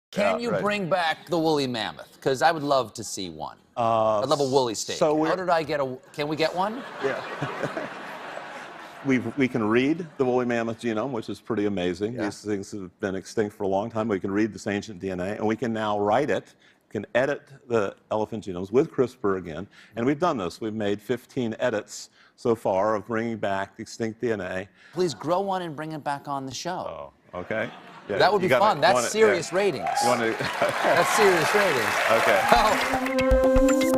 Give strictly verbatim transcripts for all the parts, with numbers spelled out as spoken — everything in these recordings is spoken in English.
Can Yeah, you right. bring back the woolly mammoth? Because I would love to see one. Uh, I'd love a woolly steak. so we're- How did I get a? Can we get one? Yeah. We've, we can read the woolly mammoth genome, which is pretty amazing. Yeah. These things have been extinct for a long time. We can read this ancient D N A, and we can now write it, can edit the elephant genomes with CRISPR again. And we've done this. We've made fifteen edits so far of bringing back extinct D N A. Please grow one and bring it back on the show. Oh, okay. Yeah, that would you be gotta- fun. you That's wanna- serious yeah. ratings. You want to? That's serious ratings. Okay.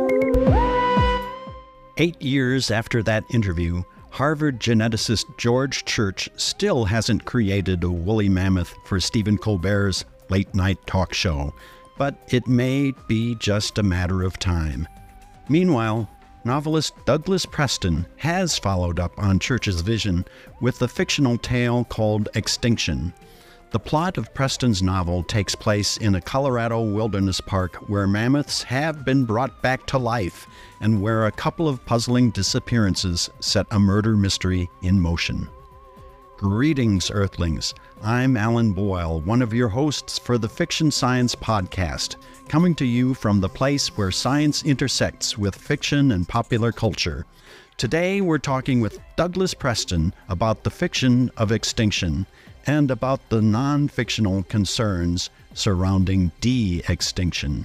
Eight years after that interview, Harvard geneticist George Church still hasn't created a woolly mammoth for Stephen Colbert's late-night talk show, but it may be just a matter of time. Meanwhile, novelist Douglas Preston has followed up on Church's vision with a fictional tale called Extinction. The plot of Preston's novel takes place in a Colorado wilderness park where mammoths have been brought back to life and where a couple of puzzling disappearances set a murder mystery in motion. Greetings, Earthlings. I'm Alan Boyle, one of your hosts for the Fiction Science Podcast, coming to you from the place where science intersects with fiction and popular culture. Today, we're talking with Douglas Preston about the fiction of extinction and about the non-fictional concerns surrounding de-extinction.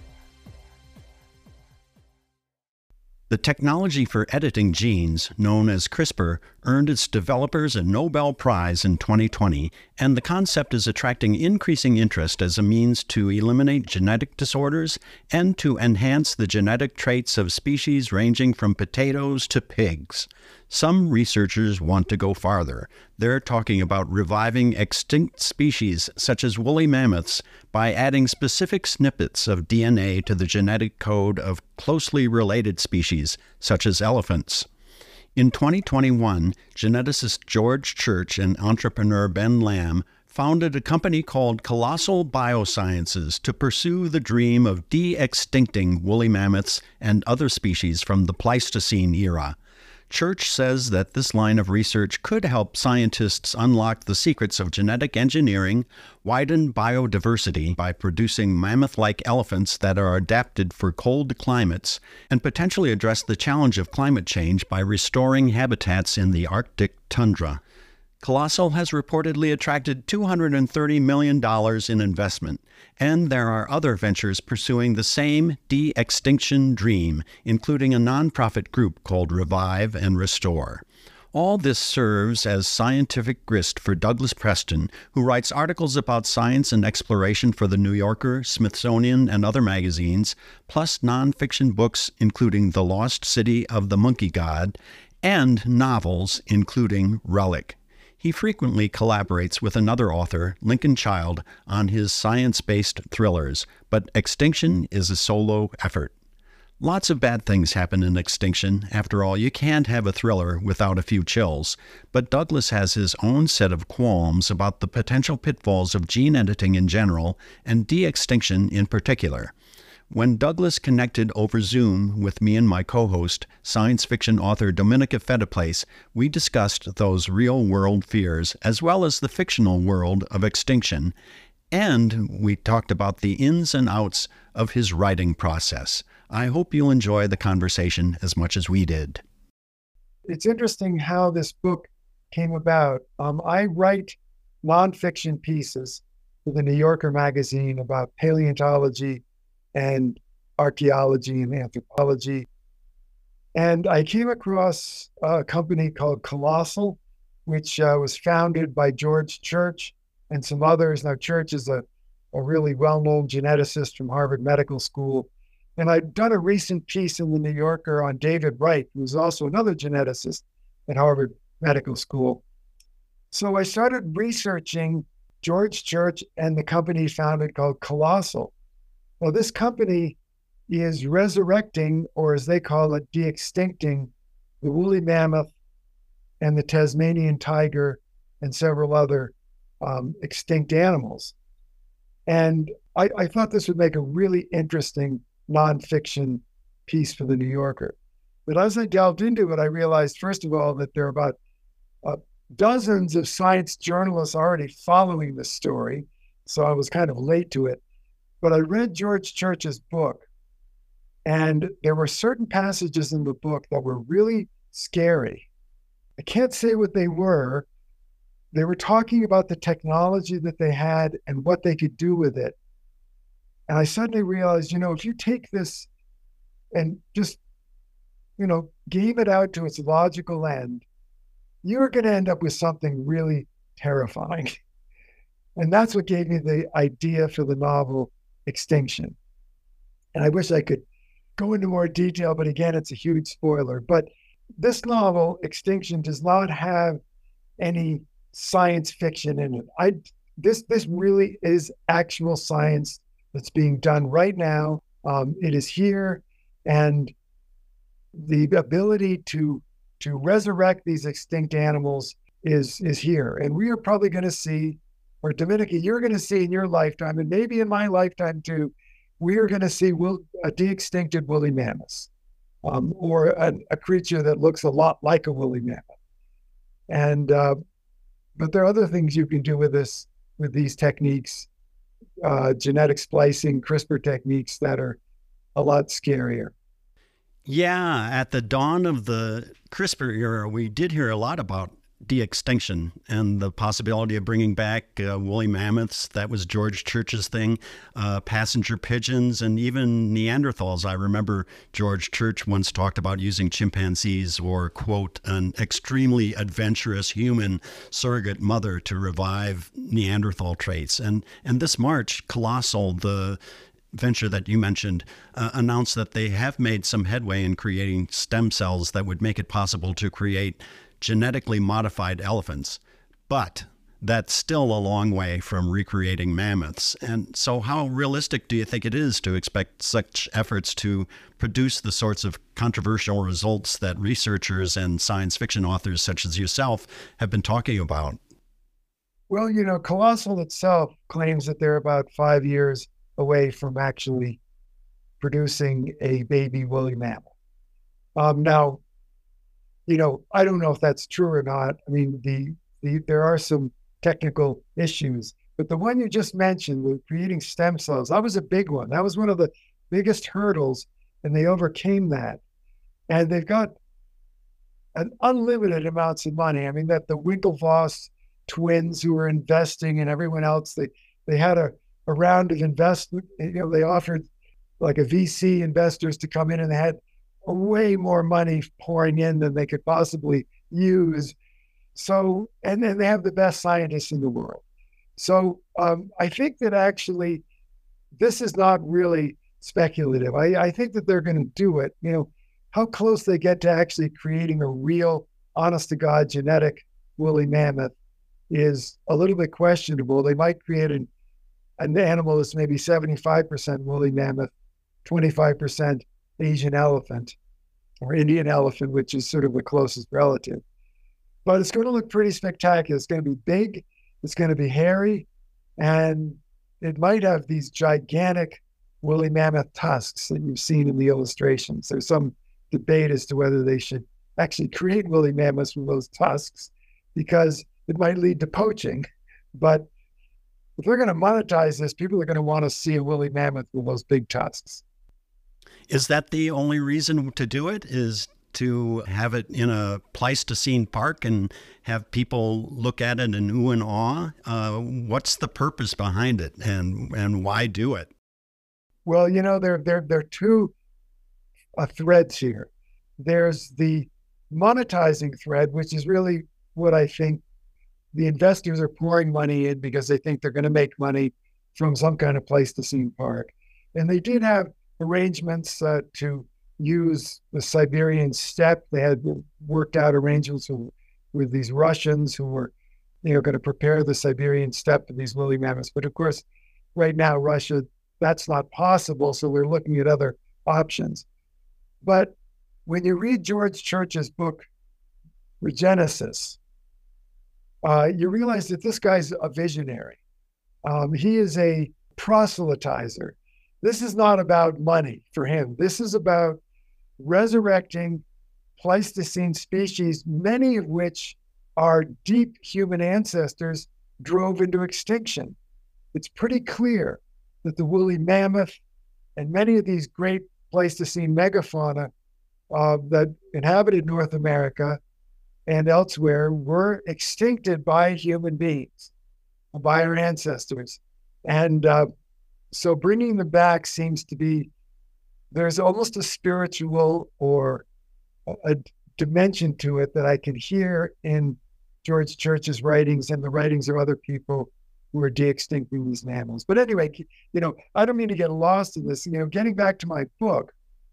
The technology for editing genes, known as CRISPR, earned its developers a Nobel Prize in twenty twenty, and the concept is attracting increasing interest as a means to eliminate genetic disorders and to enhance the genetic traits of species ranging from potatoes to pigs. Some researchers want to go farther. They're talking about reviving extinct species such as woolly mammoths by adding specific snippets of D N A to the genetic code of closely related species such as elephants. In twenty twenty-one, geneticist George Church and entrepreneur Ben Lamb founded a company called Colossal Biosciences to pursue the dream of de-extincting woolly mammoths and other species from the Pleistocene era. Church says that this line of research could help scientists unlock the secrets of genetic engineering, widen biodiversity by producing mammoth-like elephants that are adapted for cold climates, and potentially address the challenge of climate change by restoring habitats in the Arctic tundra. Colossal has reportedly attracted two hundred thirty million dollars in investment, and there are other ventures pursuing the same de-extinction dream, including a nonprofit group called Revive and Restore. All this serves as scientific grist for Douglas Preston, who writes articles about science and exploration for The New Yorker, Smithsonian, and other magazines, plus nonfiction books including The Lost City of the Monkey God, and novels including Relic. He frequently collaborates with another author, Lincoln Child, on his science-based thrillers, but Extinction is a solo effort. Lots of bad things happen in Extinction. After all, you can't have a thriller without a few chills. But Douglas has his own set of qualms about the potential pitfalls of gene editing in general and de-extinction in particular. When Douglas connected over Zoom with me and my co-host, science fiction author Dominica Fediplace, we discussed those real-world fears as well as the fictional world of extinction, and we talked about the ins and outs of his writing process. I hope you'll enjoy the conversation as much as we did. It's interesting how this book came about. Um, I write nonfiction pieces for the New Yorker magazine about paleontology and archaeology and anthropology. And I came across a company called Colossal, which uh, was founded by George Church and some others. Now, Church is a, a really well-known geneticist from Harvard Medical School. And I'd done a recent piece in the New Yorker on David Wright, who's also another geneticist at Harvard Medical School. So I started researching George Church and the company he founded called Colossal. Well, this company is resurrecting, or as they call it, de-extincting the woolly mammoth and the Tasmanian tiger and several other um, extinct animals. And I, I thought this would make a really interesting nonfiction piece for the New Yorker. But as I delved into it, I realized, first of all, that there are about uh, dozens of science journalists already following this story. So I was kind of late to it. But I read George Church's book, and there were certain passages in the book that were really scary. I can't say what they were. They were talking about the technology that they had and what they could do with it. And I suddenly realized, you know, if you take this and just, you know, game it out to its logical end, you're going to end up with something really terrifying. And that's what gave me the idea for the novel Extinction. And I wish I could go into more detail, but again, it's a huge spoiler. But this novel, Extinction, does not have any science fiction in it. I this this really is actual science that's being done right now. Um, it is here, and the ability to to resurrect these extinct animals is is here. And we are probably going to see, or Dominica, you're going to see in your lifetime, and maybe in my lifetime too, we are going to see will, a de-extincted woolly mammoth, um, or a, a creature that looks a lot like a woolly mammoth. And uh, but there are other things you can do with this, with these techniques, uh, genetic splicing, CRISPR techniques that are a lot scarier. Yeah, at the dawn of the CRISPR era, we did hear a lot about de-extinction and the possibility of bringing back uh, woolly mammoths. That was George Church's thing. Uh, passenger pigeons and even Neanderthals. I remember George Church once talked about using chimpanzees or, quote, an extremely adventurous human surrogate mother to revive Neanderthal traits. And, and this March, Colossal, the venture that you mentioned, uh, announced that they have made some headway in creating stem cells that would make it possible to create genetically modified elephants. But that's still a long way from recreating mammoths. And so how realistic do you think it is to expect such efforts to produce the sorts of controversial results that researchers and science fiction authors such as yourself have been talking about? Well, you know, Colossal itself claims that they're about five years away from actually producing a baby woolly mammoth. Um, now, you know, I don't know if that's true or not. I mean, the, the there are some technical issues, but the one you just mentioned with creating stem cells, that was a big one. That was one of the biggest hurdles, and they overcame that. And they've got an unlimited amounts of money. I mean, that the Winklevoss twins who were investing and everyone else, they they had a, a round of investment. You know, they offered like a V C investors to come in, and they had way more money pouring in than they could possibly use. So, and then they have the best scientists in the world. So um, I think that actually this is not really speculative. I, I think that they're going to do it. You know, how close they get to actually creating a real, honest to God, genetic woolly mammoth is a little bit questionable. They might create an, an animal that's maybe seventy-five percent woolly mammoth, twenty-five percent Asian elephant or Indian elephant, which is sort of the closest relative. But it's going to look pretty spectacular. It's going to be big, it's going to be hairy, and it might have these gigantic woolly mammoth tusks that you've seen in the illustrations. There's some debate as to whether they should actually create woolly mammoths from those tusks, because it might lead to poaching. But if they're going to monetize this, people are going to want to see a woolly mammoth with those big tusks. Is that the only reason to do it, is to have it in a Pleistocene park and have people look at it in ooh and awe? Uh, what's the purpose behind it, and, and why do it? Well, you know, there, there, there are two uh, threads here. There's the monetizing thread, which is really what I think the investors are pouring money in because they think they're going to make money from some kind of Pleistocene park. And they did have arrangements uh, to use the Siberian steppe. They had worked out arrangements with, with these Russians who were, you know, going to prepare the Siberian steppe for these woolly mammoths. But of course, right now, Russia, that's not possible. So we're looking at other options. But when you read George Church's book, Regenesis, uh, you realize that this guy's a visionary. Um, he is a proselytizer. This is not about money for him. This is about resurrecting Pleistocene species, many of which our deep human ancestors drove into extinction. It's pretty clear. that the woolly mammoth and many of these great Pleistocene megafauna uh, that inhabited North America and elsewhere were extincted by human beings, by our ancestors. And uh, so bringing them back seems to be, there's almost a spiritual or a, a dimension to it that I can hear in George Church's writings and the writings of other people who are de-extincting these mammals. But anyway, you know, I don't mean to get lost in this. You know, getting back to my book,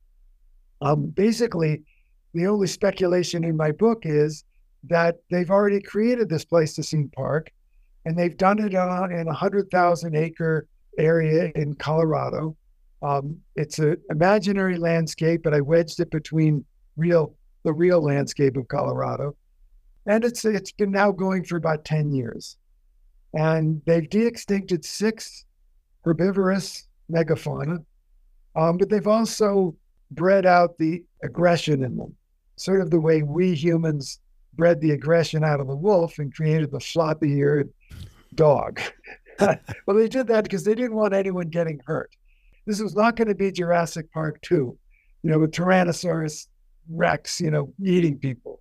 um, basically, the only speculation in my book is that they've already created this Pleistocene park, and they've done it on, in a one hundred thousand acre area in Colorado. Um, it's an imaginary landscape, but I wedged it between real the real landscape of Colorado. And it's it's been now going for about ten years. And they've de-extincted six herbivorous megafauna, um, but they've also bred out the aggression in them, sort of the way we humans bred the aggression out of the wolf and created the floppy-eared dog. Well, they did that because they didn't want anyone getting hurt. This was not going to be Jurassic Park two, you know, with Tyrannosaurus Rex, you know, eating people.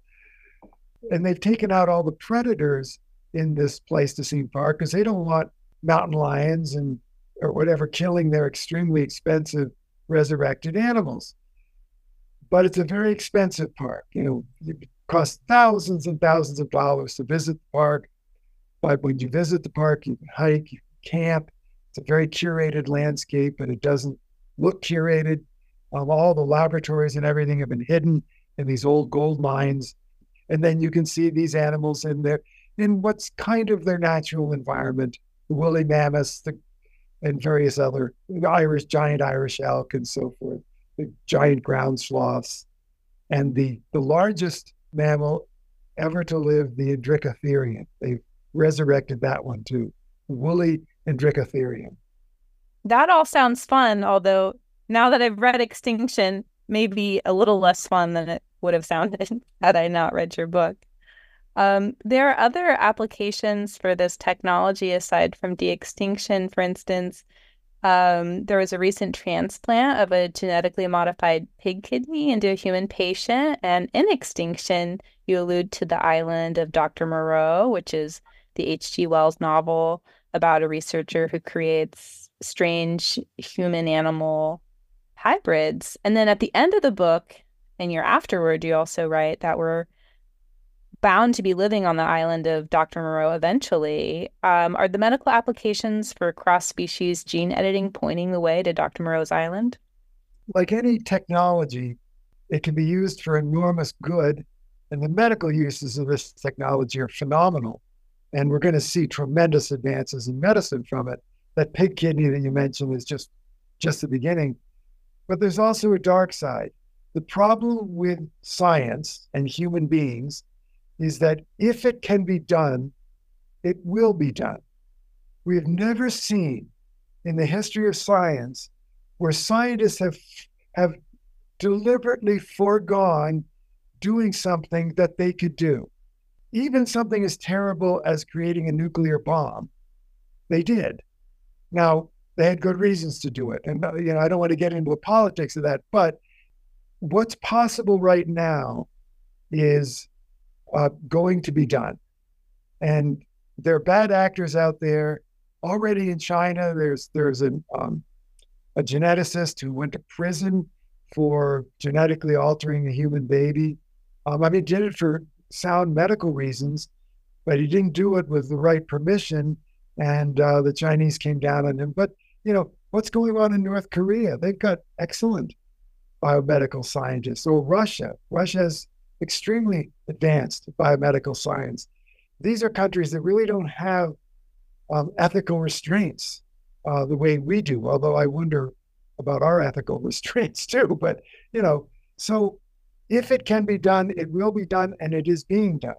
And they've taken out all the predators in this Pleistocene park because they don't want mountain lions and or whatever killing their extremely expensive resurrected animals. But it's a very expensive park. You know, it costs thousands and thousands of dollars to visit the park. But when you visit the park, you can hike, you can camp. It's a very curated landscape, but it doesn't look curated. Um, all the laboratories and everything have been hidden in these old gold mines. And then you can see these animals in their, in what's kind of their natural environment, the woolly mammoths, the, and various other, the Irish, giant Irish elk and so forth, the giant ground sloths, and the, the largest mammal ever to live, the Indricotherium. They've resurrected that one too, the woolly Indricotherium. That all sounds fun, although now that I've read Extinction, maybe a little less fun than it would have sounded had I not read your book. Um, there are other applications for this technology aside from de-extinction. For instance, um, there was a recent transplant of a genetically modified pig kidney into a human patient. And in Extinction, you allude to the island of Doctor Moreau, which is the H G Wells novel about a researcher who creates strange human-animal hybrids. And then at the end of the book, in your afterword, you also write that we're bound to be living on the island of Doctor Moreau eventually. Um, are the medical applications for cross-species gene editing pointing the way to Doctor Moreau's island? Like any technology, it can be used for enormous good, and the medical uses of this technology are phenomenal. And we're going to see tremendous advances in medicine from it. That pig kidney that you mentioned is just, just the beginning. But there's also a dark side. The problem with science and human beings is that if it can be done, it will be done. We have never seen in the history of science where scientists have, have deliberately foregone doing something that they could do. Even something as terrible as creating a nuclear bomb, they did. Now, they had good reasons to do it. And you know, I don't want to get into the politics of that, but what's possible right now is uh, going to be done. And there are bad actors out there. Already in China, there's there's an, um, a geneticist who went to prison for genetically altering a human baby. Um, I mean, did it for sound medical reasons, but he didn't do it with the right permission, and uh, the Chinese came down on him. But, you know, what's going on in North Korea? They've got excellent biomedical scientists. Or Russia. Russia has extremely advanced biomedical science. These are countries that really don't have um, ethical restraints uh, the way we do, although I wonder about our ethical restraints too. But, you know, so if it can be done, it will be done, and it is being done.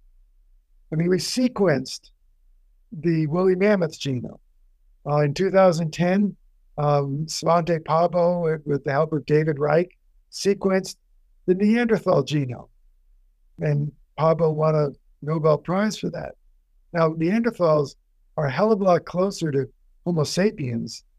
I mean, we sequenced the woolly mammoth genome. Uh, in two thousand ten, um, Svante Pabo, with the help of David Reich, sequenced the Neanderthal genome. And Pabo won a Nobel Prize for that. Now, Neanderthals are a hell of a lot closer to Homo sapiens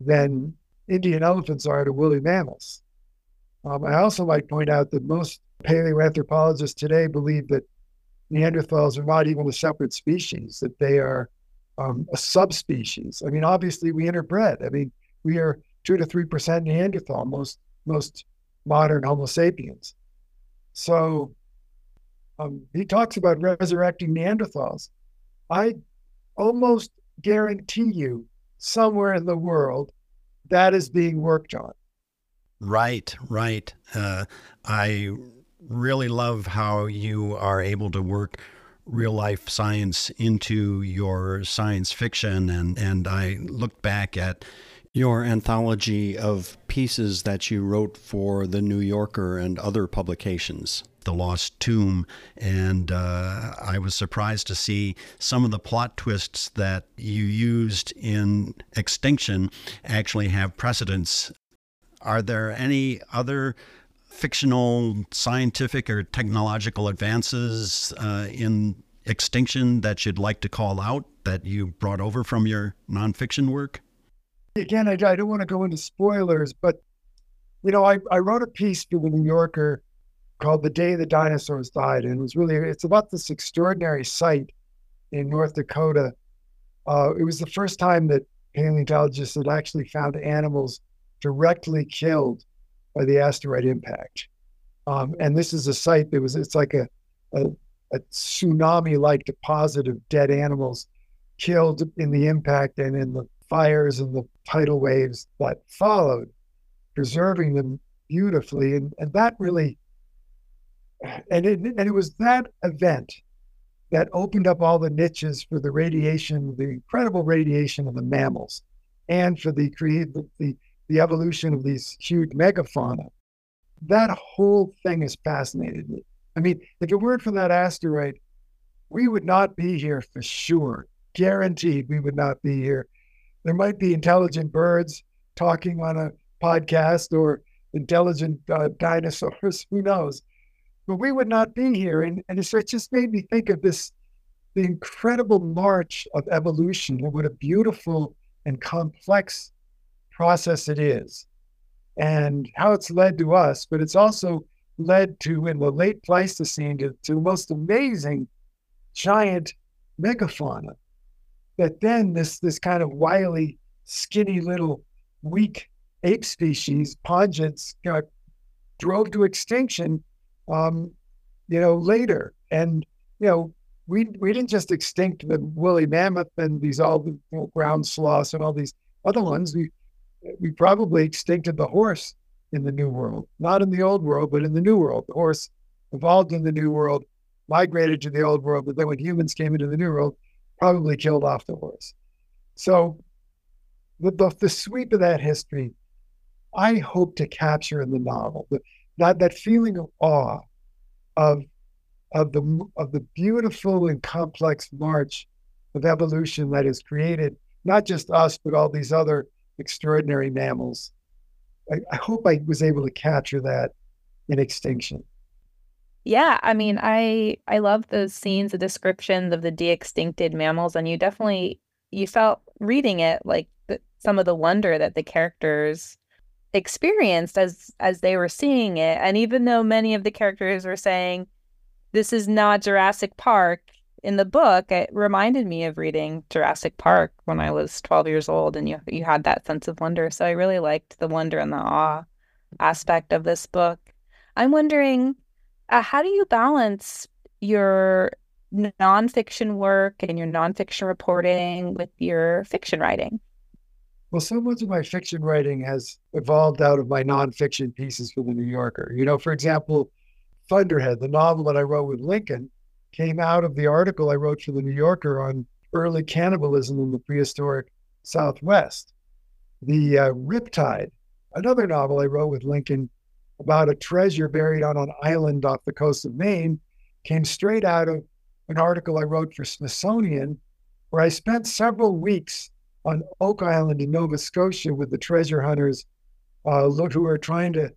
than Indian elephants are to woolly mammals. Um, I also might point out that most paleoanthropologists today believe that Neanderthals are not even a separate species, that they are um, a subspecies. I mean, obviously we interbred. I mean, we are two to three percent Neanderthal, most most modern Homo sapiens. So um, he talks about resurrecting Neanderthals. I almost guarantee you somewhere in the world that is being worked on. Right, right. Uh, I really love how you are able to work real life science into your science fiction. And, and I looked back at your anthology of pieces that you wrote for The New Yorker and other publications, The Lost Tomb, and uh, I was surprised to see some of the plot twists that you used in Extinction actually have precedence. Are there any other fictional, scientific, or technological advances uh, in Extinction that you'd like to call out that you brought over from your nonfiction work? Again, I, I don't want to go into spoilers, but, you know, I, I wrote a piece for The New Yorker called The Day the Dinosaurs Died. And it was really, it's about this extraordinary site in North Dakota. Uh, it was the first time that paleontologists had actually found animals directly killed by the asteroid impact. Um, and this is a site that was, it's like a, a, a tsunami-like deposit of dead animals killed in the impact and in the fires and the tidal waves that followed, preserving them beautifully. And, and that really, and it, and it was that event that opened up all the niches for the radiation, the incredible radiation of the mammals, and for the create the, the, the evolution of these huge megafauna. That whole thing has fascinated me. I mean, if it weren't for that asteroid, we would not be here for sure. Guaranteed we would not be here. There might be intelligent birds talking on a podcast or intelligent uh, dinosaurs, who knows? But we would not be here. And, and it just made me think of this, the incredible march of evolution and what a beautiful and complex process it is, and how it's led to us, but it's also led to, in the late Pleistocene, to, to the most amazing giant megafauna. That then this this kind of wily, skinny little weak ape species, pongids, you know, drove to extinction, um, you know, later. And you know, we we didn't just extinct the woolly mammoth and these all the you know, ground sloths and all these other ones. We we probably extincted the horse in the New World, not in the Old World, but in the New World. The horse evolved in the New World, migrated to the Old World, but then when humans came into the New World, probably killed off the horse. So the, the, the sweep of that history, I hope to capture in the novel, the, that, that feeling of awe of, of, the, of the beautiful and complex march of evolution that has created not just us, but all these other extraordinary mammals. I, I hope I was able to capture that in Extinction. Yeah, I mean, I I love those scenes, the descriptions of the de-extincted mammals, and you definitely, you felt reading it like the, some of the wonder that the characters experienced as as they were seeing it. And even though many of the characters were saying, this is not Jurassic Park, in the book, it reminded me of reading Jurassic Park when I was twelve years old, and you you had that sense of wonder. So I really liked the wonder and the awe aspect of this book. I'm wondering, Uh, how do you balance your nonfiction work and your nonfiction reporting with your fiction writing? Well, so much of my fiction writing has evolved out of my nonfiction pieces for The New Yorker. You know, for example, Thunderhead, the novel that I wrote with Lincoln, came out of the article I wrote for The New Yorker on early cannibalism in the prehistoric Southwest. The uh, Riptide, another novel I wrote with Lincoln about a treasure buried on an island off the coast of Maine, came straight out of an article I wrote for Smithsonian, where I spent several weeks on Oak Island in Nova Scotia with the treasure hunters uh, who are trying to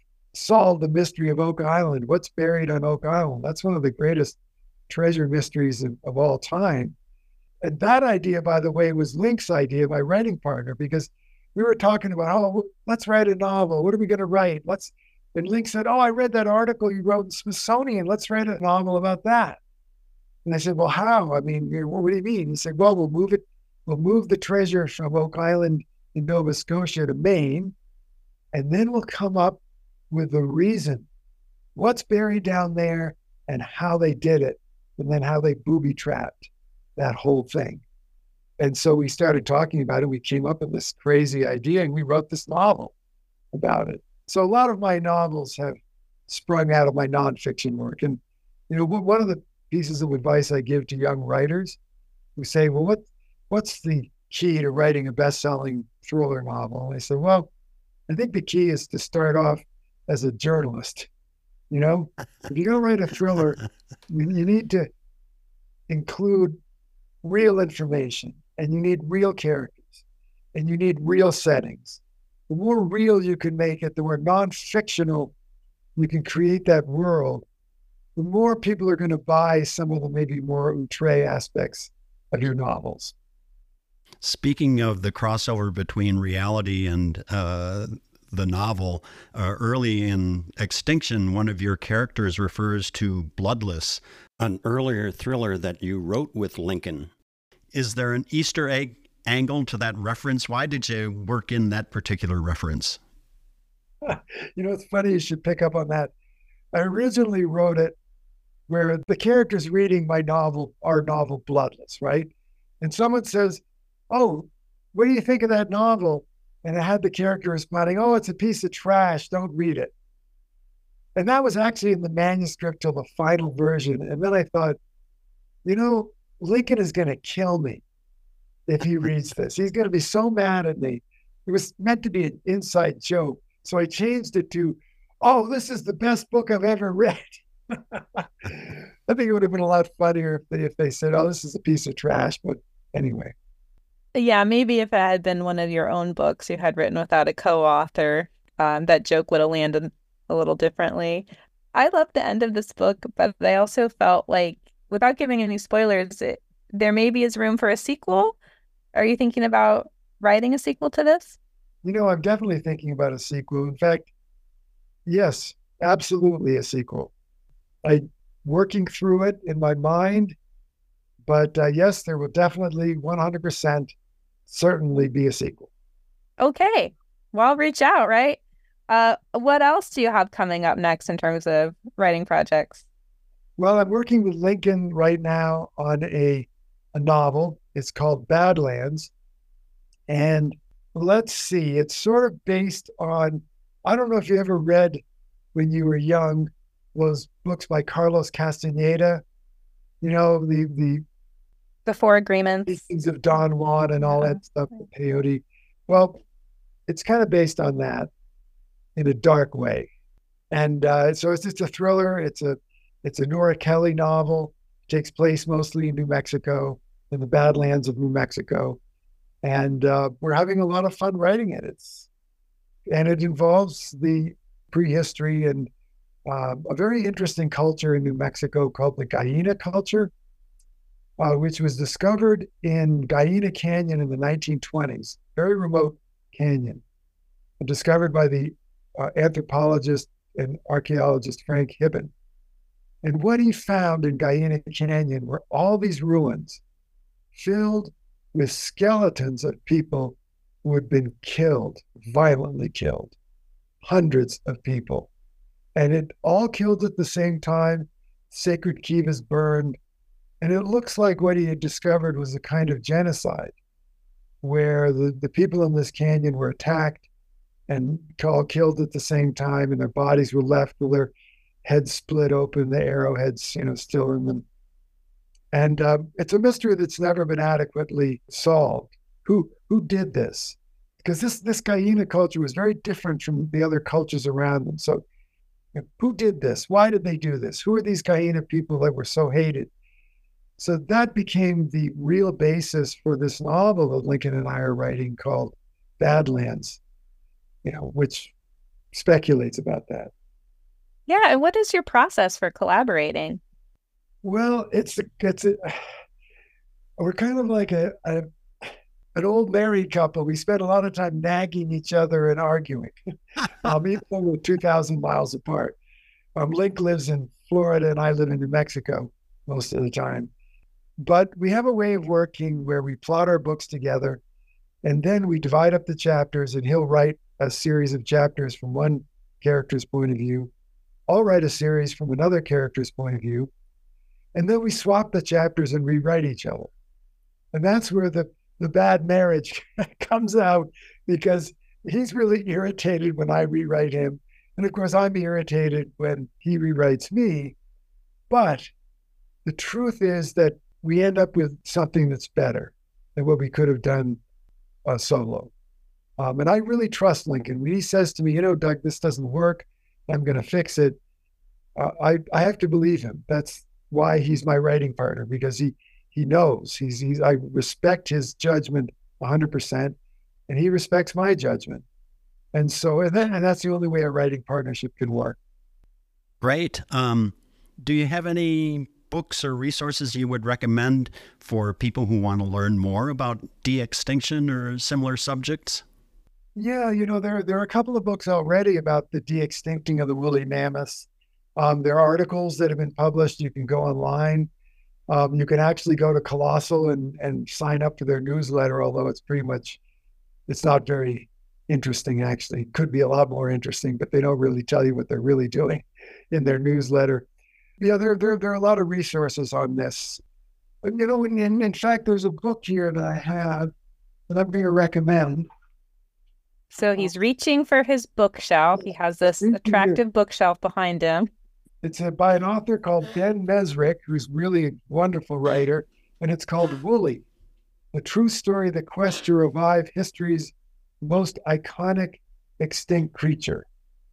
solve the mystery of Oak Island. What's buried on Oak Island? That's one of the greatest treasure mysteries of, of all time. And that idea, by the way, was Link's idea, my writing partner, because we were talking about, oh, let's write a novel. What are we going to write? Let's, and Link said, oh, I read that article you wrote in Smithsonian. Let's write a novel about that. And I said, well, how? I mean, what do you mean? He said, well, we'll move it. We'll move the treasure from Oak Island in Nova Scotia to Maine, and then we'll come up with the reason, what's buried down there and how they did it, and then how they booby-trapped that whole thing. And so we started talking about it. We came up with this crazy idea, and we wrote this novel about it. So a lot of my novels have sprung out of my nonfiction work. And, you know, one of the pieces of advice I give to young writers who say, well, what, what's the key to writing a best-selling thriller novel? And I said, well, I think the key is to start off as a journalist. You know, if you're going to write a thriller, you, you need to include real information, and you need real characters, and you need real settings. The more real you can make it, the more non-fictional you can create that world, the more people are going to buy some of the maybe more outre aspects of your novels. Speaking of the crossover between reality and uh, the novel, uh, early in Extinction, one of your characters refers to Bloodless, an earlier thriller that you wrote with Lincoln. Is there an Easter egg angle to that reference? Why did you work in that particular reference? You know, it's funny you should pick up on that. I originally wrote it where the characters reading my novel, our novel Bloodless, right? And someone says, oh, what do you think of that novel? And I had the character responding, oh, it's a piece of trash. Don't read it. And that was actually in the manuscript till the final version. And then I thought, you know, Lincoln is going to kill me if he reads this. He's going to be so mad at me. It was meant to be an inside joke. So I changed it to, oh, this is the best book I've ever read. I think it would have been a lot funnier if they, if they said, oh, this is a piece of trash. But anyway. Yeah, maybe if it had been one of your own books you had written without a co-author, um, that joke would have landed a little differently. I love the end of this book, but I also felt like, without giving any spoilers, it, there maybe is room for a sequel. Are you thinking about writing a sequel to this? You know, I'm definitely thinking about a sequel. In fact, yes, absolutely a sequel. I'm working through it in my mind, but uh, yes, there will definitely one hundred percent certainly be a sequel. Okay. Well, I'll reach out, right? Uh, what else do you have coming up next in terms of writing projects? Well, I'm working with Lincoln right now on a, a novel. It's called Badlands. And let's see, it's sort of based on, I don't know if you ever read when you were young, those books by Carlos Castaneda, you know, the the The Four Agreements. Things of Don Juan and all Yeah. that stuff, peyote. Well, it's kind of based on that in a dark way. And uh, so it's just a thriller. It's a it's a Nora Kelly novel. It takes place mostly in New Mexico, in the Badlands of New Mexico. And uh, we're having a lot of fun writing it. It's and it involves the prehistory and uh, a very interesting culture in New Mexico called the Gallina culture, uh, which was discovered in Gallina Canyon in the nineteen twenties, very remote canyon, and discovered by the uh, anthropologist and archaeologist Frank Hibben. And what he found in Gallina Canyon were all these ruins filled with skeletons of people who had been killed, violently killed, hundreds of people. And it all killed at the same time. Sacred kivas burned. And it looks like what he had discovered was a kind of genocide where the, the people in this canyon were attacked and all killed at the same time, and their bodies were left with their heads split open, the arrowheads, you know, still in them. And um, it's a mystery that's never been adequately solved. Who who did this? Because this this Gallina culture was very different from the other cultures around them. So, you know, who did this? Why did they do this? Who are these Gallina people that were so hated? So that became the real basis for this novel that Lincoln and I are writing called Badlands, you know, which speculates about that. Yeah, and what is your process for collaborating? Well, it's it's a, we're kind of like a, a an old married couple. We spent a lot of time nagging each other and arguing, um, even though we're two thousand miles apart. Um, Link lives in Florida and I live in New Mexico most of the time. But we have a way of working where we plot our books together and then we divide up the chapters, and he'll write a series of chapters from one character's point of view. I'll write a series from another character's point of view. And then we swap the chapters and rewrite each other. And that's where the, the bad marriage comes out, because he's really irritated when I rewrite him. And of course, I'm irritated when he rewrites me. But the truth is that we end up with something that's better than what we could have done uh, solo. Um, and I really trust Lincoln. When he says to me, you know, Doug, this doesn't work, I'm going to fix it, uh, I, I have to believe him. That's why he's my writing partner, because he he knows. He's, he's I respect his judgment one hundred percent, and he respects my judgment. And so, and, that, and that's the only way a writing partnership can work. Great. Um, do you have any books or resources you would recommend for people who want to learn more about de-extinction or similar subjects? Yeah, you know, there, there are a couple of books already about the de-extincting of the woolly mammoths. Um, there are articles that have been published. You can go online. Um, you can actually go to Colossal and, and sign up for their newsletter, although it's pretty much, it's not very interesting, actually. It could be a lot more interesting, but they don't really tell you what they're really doing in their newsletter. Yeah, there, there, there are a lot of resources on this. But, you know, in, in, in fact, there's a book here that I have that I'm going to recommend. So he's reaching for his bookshelf. He has this attractive bookshelf behind him. It's a, by an author called Ben Mesrick, who's really a wonderful writer, and it's called Woolly, a true story of the quest to revive history's most iconic extinct creature.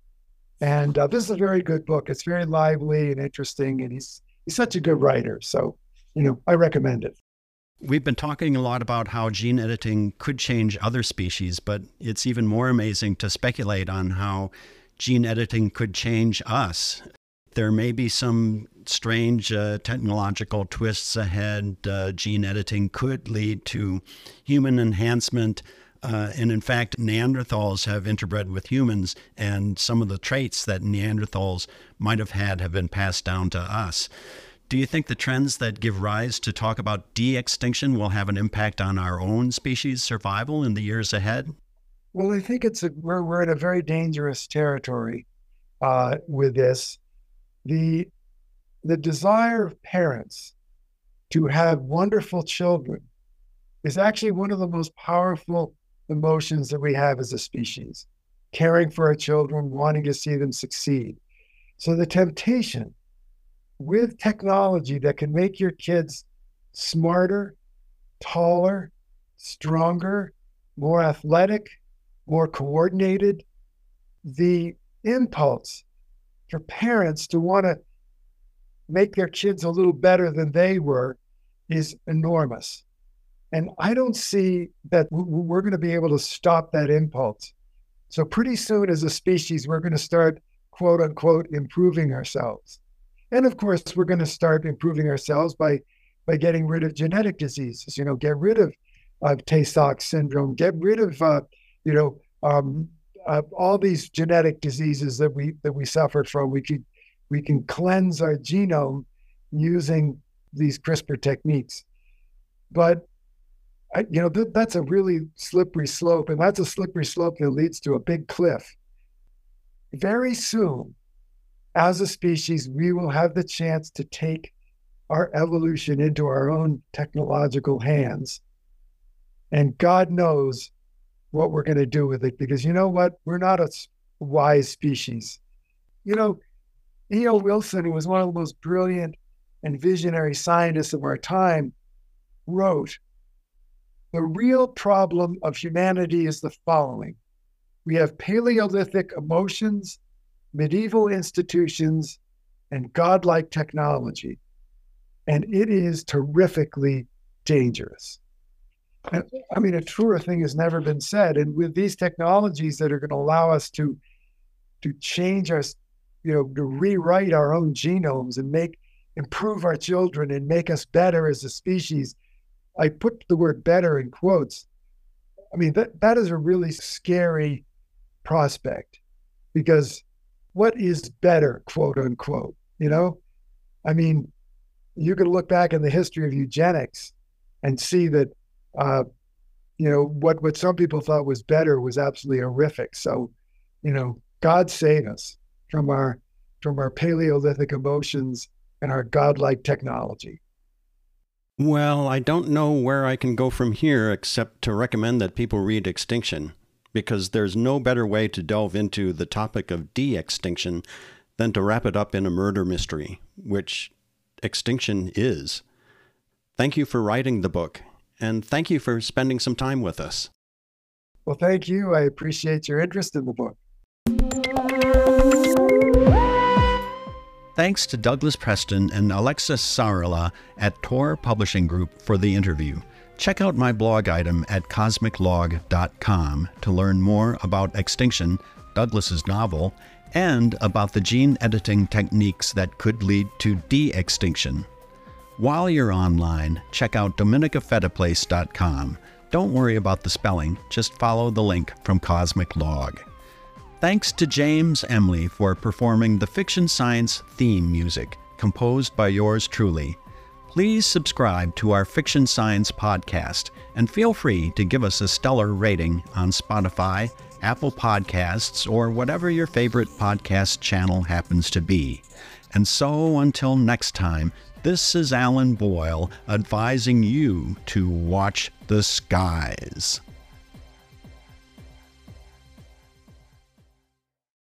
And uh, this is a very good book. It's very lively and interesting, and he's he's such a good writer. So, you know, I recommend it. We've been talking a lot about how gene editing could change other species, but it's even more amazing to speculate on how gene editing could change us. There may be some strange uh, technological twists ahead. Uh, gene editing could lead to human enhancement. Uh, and in fact, Neanderthals have interbred with humans, and some of the traits that Neanderthals might have had have been passed down to us. Do you think the trends that give rise to talk about de-extinction will have an impact on our own species' survival in the years ahead? Well, I think it's a, we're, we're in a very dangerous territory uh, with this. The, the desire of parents to have wonderful children is actually one of the most powerful emotions that we have as a species. Caring for our children, wanting to see them succeed. So the temptation with technology that can make your kids smarter, taller, stronger, more athletic, more coordinated, the impulse for parents to want to make their kids a little better than they were is enormous. And I don't see that we're going to be able to stop that impulse. So pretty soon as a species, we're going to start, quote unquote, improving ourselves. And of course, we're going to start improving ourselves by, by getting rid of genetic diseases, you know, get rid of uh, Tay-Sachs syndrome, get rid of, uh, you know, um, uh, all these genetic diseases that we that we suffered from. We can, we can cleanse our genome using these CRISPR techniques. But I, you know, th- that's a really slippery slope, and that's a slippery slope that leads to a big cliff. Very soon, as a species, we will have the chance to take our evolution into our own technological hands. And God knows what we're going to do with it, because you know what? We're not a wise species. You know, E O. Wilson, who was one of the most brilliant and visionary scientists of our time, wrote, "The real problem of humanity is the following. We have Paleolithic emotions, medieval institutions, and godlike technology. And it is terrifically dangerous." And, I mean, a truer thing has never been said. And with these technologies that are going to allow us to, to change our, you know, to rewrite our own genomes and make, improve our children and make us better as a species, I put the word better in quotes, I mean, that, that is a really scary prospect, because what is better, quote unquote, you know? I mean, you can look back in the history of eugenics and see that, uh, you know, what, what some people thought was better was absolutely horrific. So, you know, God save us from our, from our Paleolithic emotions and our godlike technology. Well, I don't know where I can go from here except to recommend that people read Extinction, because there's no better way to delve into the topic of de-extinction than to wrap it up in a murder mystery, which Extinction is. Thank you for writing the book, and thank you for spending some time with us. Well, thank you. I appreciate your interest in the book. Thanks to Douglas Preston and Alexis Sarala at Tor Publishing Group for the interview. Check out my blog item at cosmic log dot com to learn more about Extinction, Douglas's novel, and about the gene editing techniques that could lead to de-extinction. While you're online, check out dominica fediplace dot com. Don't worry about the spelling, just follow the link from Cosmic Log. Thanks to James Emily for performing the Fiction Science theme music, composed by yours truly. Please subscribe to our Fiction Science podcast, and feel free to give us a stellar rating on Spotify, Apple Podcasts, or whatever your favorite podcast channel happens to be. And so, until next time, this is Alan Boyle advising you to watch the skies.